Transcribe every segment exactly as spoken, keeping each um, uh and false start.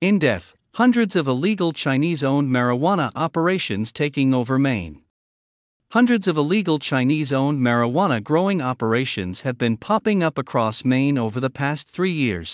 In depth, hundreds of illegal Chinese-owned marijuana operations taking over Maine. Hundreds of illegal Chinese-owned marijuana growing operations have been popping up across Maine over the past three years.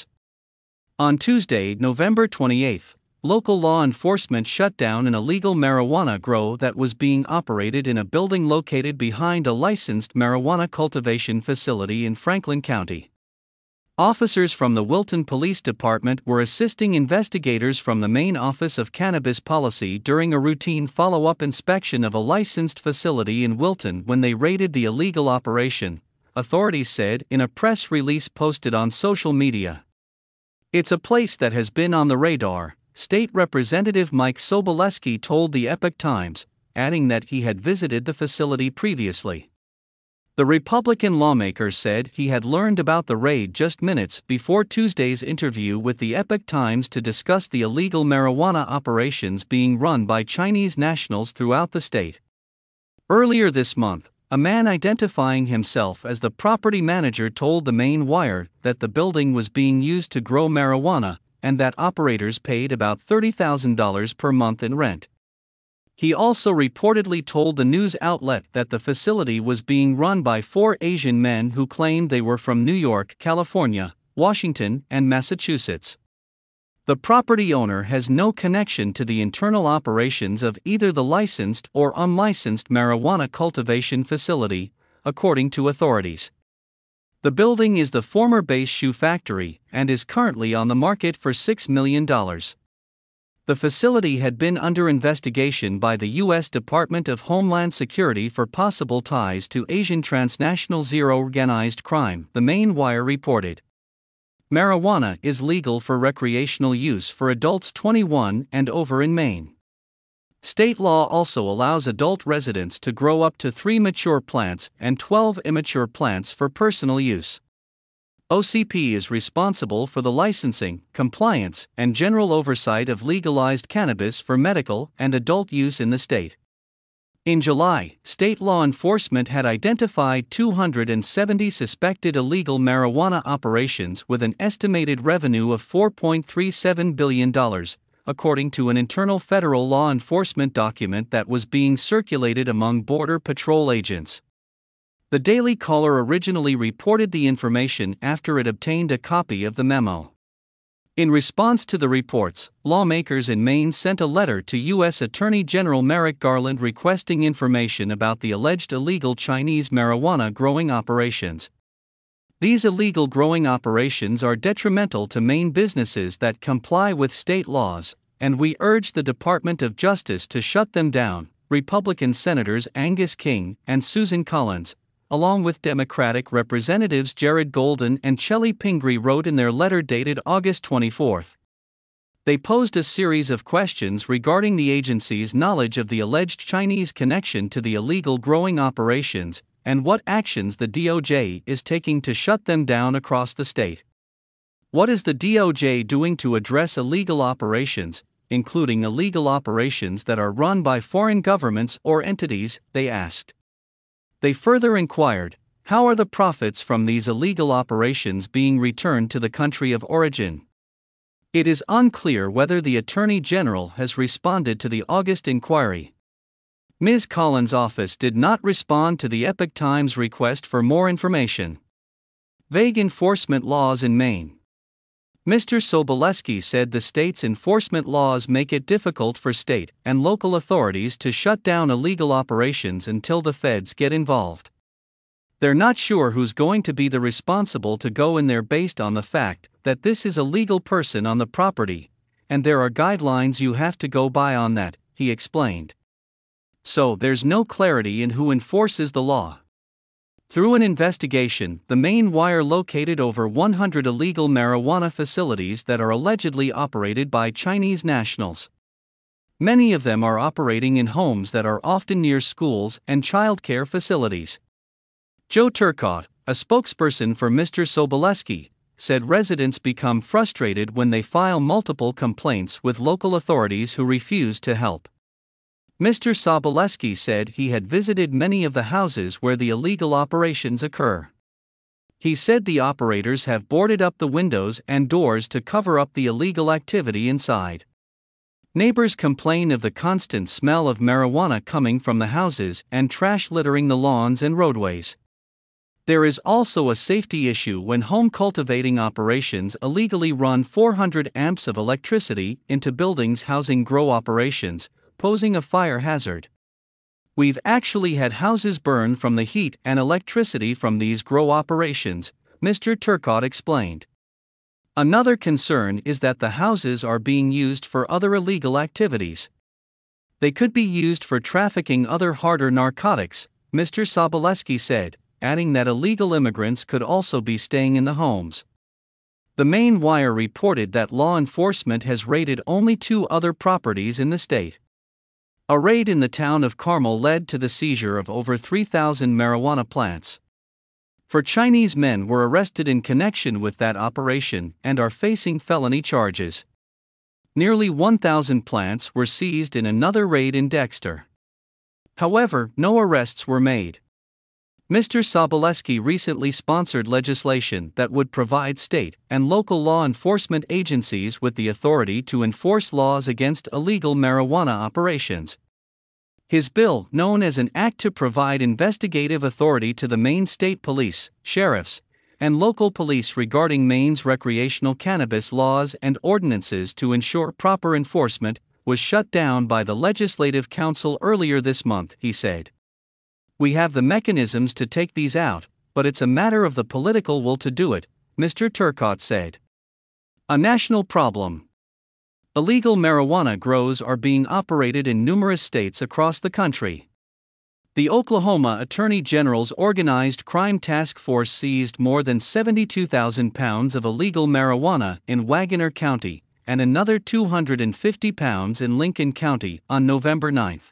On Tuesday, November twenty-eighth, local law enforcement shut down an illegal marijuana grow that was being operated in a building located behind a licensed marijuana cultivation facility in Franklin County. Officers from the Wilton Police Department were assisting investigators from the Maine Office of Cannabis Policy during a routine follow-up inspection of a licensed facility in Wilton when they raided the illegal operation, authorities said in a press release posted on social media. "It's a place that has been on the radar," State Representative Mike Sobolewski told the Epoch Times, adding that he had visited the facility previously. The Republican lawmaker said he had learned about the raid just minutes before Tuesday's interview with the Epoch Times to discuss the illegal marijuana operations being run by Chinese nationals throughout the state. Earlier this month, a man identifying himself as the property manager told the Maine Wire that the building was being used to grow marijuana and that operators paid about thirty thousand dollars per month in rent. He also reportedly told the news outlet that the facility was being run by four Asian men who claimed they were from New York, California, Washington, and Massachusetts. The property owner has no connection to the internal operations of either the licensed or unlicensed marijuana cultivation facility, according to authorities. The building is the former Base Shoe Factory and is currently on the market for six million dollars. The facility had been under investigation by the U S Department of Homeland Security for possible ties to Asian transnational zero organized crime, the Maine Wire reported. Marijuana is legal for recreational use for adults twenty-one and over in Maine. State law also allows adult residents to grow up to three mature plants and twelve immature plants for personal use. O C P is responsible for the licensing, compliance, and general oversight of legalized cannabis for medical and adult use in the state. In July, state law enforcement had identified two hundred seventy suspected illegal marijuana operations with an estimated revenue of four point three seven billion dollars, according to an internal federal law enforcement document that was being circulated among Border Patrol agents. The Daily Caller originally reported the information after it obtained a copy of the memo. In response to the reports, lawmakers in Maine sent a letter to U S Attorney General Merrick Garland requesting information about the alleged illegal Chinese marijuana growing operations. These illegal growing operations are detrimental to Maine businesses that comply with state laws, and we urge the Department of Justice to shut them down, Republican Senators Angus King and Susan Collins, along with Democratic Representatives Jared Golden and Chellie Pingree, wrote in their letter dated August twenty-fourth. They posed a series of questions regarding the agency's knowledge of the alleged Chinese connection to the illegal growing operations and what actions the D O J is taking to shut them down across the state. What is the D O J doing to address illegal operations, including illegal operations that are run by foreign governments or entities, they asked. They further inquired, how are the profits from these illegal operations being returned to the country of origin? It is unclear whether the Attorney General has responded to the August inquiry. Miz Collins' office did not respond to the Epoch Times request for more information. Vague enforcement laws in Maine. Mister Sobolewski said the state's enforcement laws make it difficult for state and local authorities to shut down illegal operations until the feds get involved. They're not sure who's going to be the responsible to go in there based on the fact that this is a legal person on the property, and there are guidelines you have to go by on that, he explained. So there's no clarity in who enforces the law. Through an investigation, the Maine Wire located over one hundred illegal marijuana facilities that are allegedly operated by Chinese nationals. Many of them are operating in homes that are often near schools and childcare facilities. Joe Turcotte, a spokesperson for Mister Sobolewski, said residents become frustrated when they file multiple complaints with local authorities who refuse to help. Mister Sobolewski said he had visited many of the houses where the illegal operations occur. He said the operators have boarded up the windows and doors to cover up the illegal activity inside. Neighbors complain of the constant smell of marijuana coming from the houses and trash littering the lawns and roadways. There is also a safety issue when home cultivating operations illegally run four hundred amps of electricity into buildings housing grow operations, posing a fire hazard. We've actually had houses burn from the heat and electricity from these grow operations, Mister Turcotte explained. Another concern is that the houses are being used for other illegal activities. They could be used for trafficking other harder narcotics, Mister Sobolewski said, adding that illegal immigrants could also be staying in the homes. The Maine Wire reported that law enforcement has raided only two other properties in the state. A raid in the town of Carmel led to the seizure of over three thousand marijuana plants. Four Chinese men were arrested in connection with that operation and are facing felony charges. Nearly one thousand plants were seized in another raid in Dexter. However, no arrests were made. Mister Sobolewski recently sponsored legislation that would provide state and local law enforcement agencies with the authority to enforce laws against illegal marijuana operations. His bill, known as an Act to Provide Investigative Authority to the Maine State Police, Sheriffs, and Local Police regarding Maine's recreational cannabis laws and ordinances to ensure proper enforcement, was shut down by the Legislative Council earlier this month, he said. We have the mechanisms to take these out, but it's a matter of the political will to do it, Mister Turcotte said. A national problem. Illegal marijuana grows are being operated in numerous states across the country. The Oklahoma Attorney General's Organized Crime Task Force seized more than seventy-two thousand pounds of illegal marijuana in Wagoner County and another two hundred fifty pounds in Lincoln County on November ninth.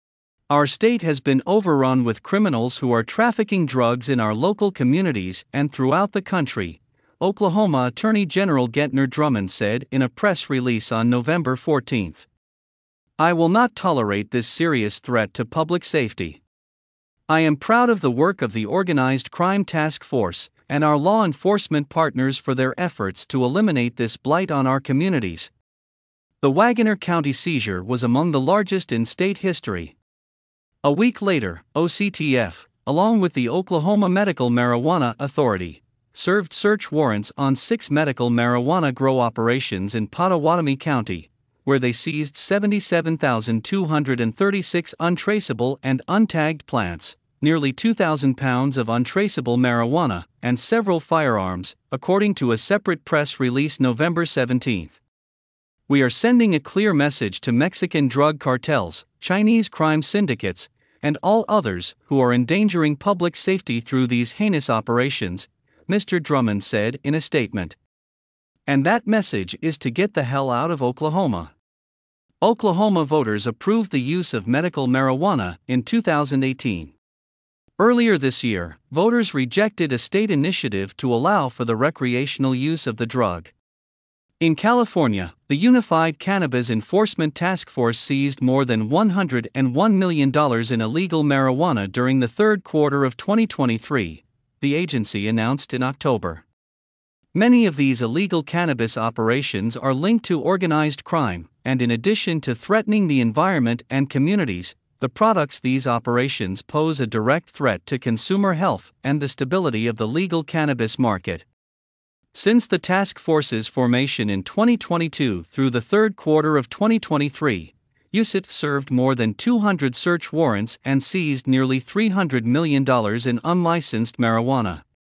Our state has been overrun with criminals who are trafficking drugs in our local communities and throughout the country, Oklahoma Attorney General Gentner Drummond said in a press release on November fourteenth. I will not tolerate this serious threat to public safety. I am proud of the work of the Organized Crime Task Force and our law enforcement partners for their efforts to eliminate this blight on our communities. The Wagoner County seizure was among the largest in state history. A week later, O C T F, along with the Oklahoma Medical Marijuana Authority, served search warrants on six medical marijuana grow operations in Pottawatomie County, where they seized seventy-seven thousand two hundred thirty-six untraceable and untagged plants, nearly two thousand pounds of untraceable marijuana, and several firearms, according to a separate press release November seventeenth. We are sending a clear message to Mexican drug cartels, Chinese crime syndicates, and all others who are endangering public safety through these heinous operations, Mister Drummond said in a statement. And that message is to get the hell out of Oklahoma. Oklahoma voters approved the use of medical marijuana in two thousand eighteen. Earlier this year, voters rejected a state initiative to allow for the recreational use of the drug. In California, the Unified Cannabis Enforcement Task Force seized more than one hundred one million dollars in illegal marijuana during the third quarter of twenty twenty-three, the agency announced in October. Many of these illegal cannabis operations are linked to organized crime, and in addition to threatening the environment and communities, the products these operations pose a direct threat to consumer health and the stability of the legal cannabis market. Since the task force's formation in twenty twenty-two through the third quarter of twenty twenty-three, U S I T served more than two hundred search warrants and seized nearly three hundred million dollars in unlicensed marijuana.